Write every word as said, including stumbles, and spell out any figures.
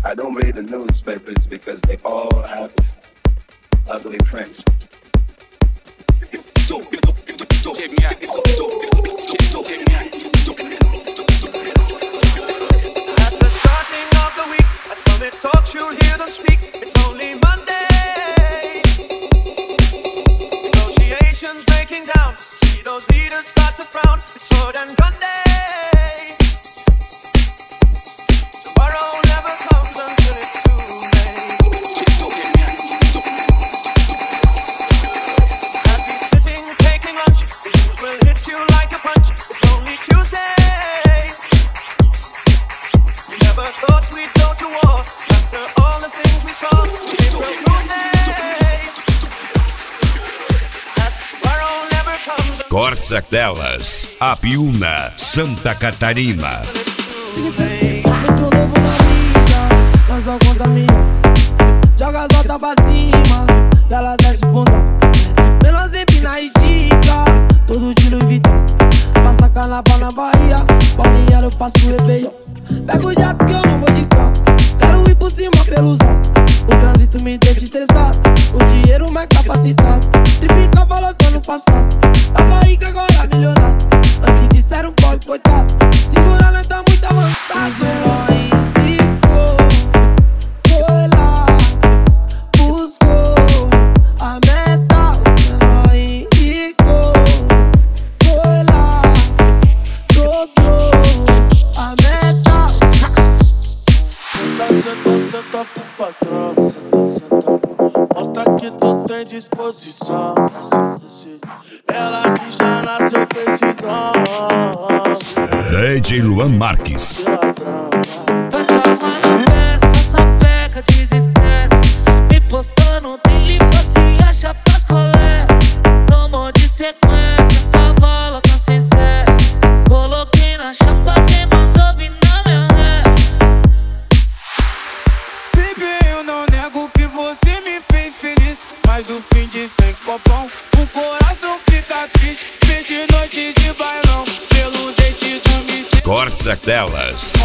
I don't read the newspapers because they all have ugly prints. Check me out. At the starting of the week, at Summit Talks you'll hear them speak. It's only Monday. Negotiations breaking down. See those leaders start to frown. It's sword and gun day. Tomorrow never comes until it's too late. Happy sitting, taking lunch. The news will hit you like a punch. It's only Tuesday. We never thought we'd go to war. After all the things we saw, April Fool's Day. Tomorrow never comes. Corsa Telas, Apiúna, Santa Catarina. Muito novo na vida, mas só conta minha. Joga as voltas pra cima, e ela desce o bundão. Menos empina e estica, todo de Louis Vuitton. Passa carnaval na Bahia, balneário eu passo o Réveillon. Pego o jato que eu não vou de carro, quero ir por cima pelos altos. O trânsito me deixa estressado, o dinheiro mais capacitado. Triplica valor do ano passado, tava rico agora milionário. Antes disseram pobre, coitado, segura não tá muito avançado. Foi lá, buscou a meta, o menor enricou. Foi lá, dobrou a meta. Senta, senta, senta pro patrão. Senta, senta, mostra que tu tem disposição. Ela que já nasceu com esse dom. D J Luan Marques. Passa lá na peça, sapeca, desestresse. Me postando, tem limpa, se acha pras colé. Tomou de sequência, cavalo tá sem sé. Coloquei na chapa, quem mandou vir na minha ré. Baby, eu não nego que você me fez feliz. Mas no fim de sem copão, o coração fica triste. Fim de noite de bailão, pelo dente do me. Corsa Telas,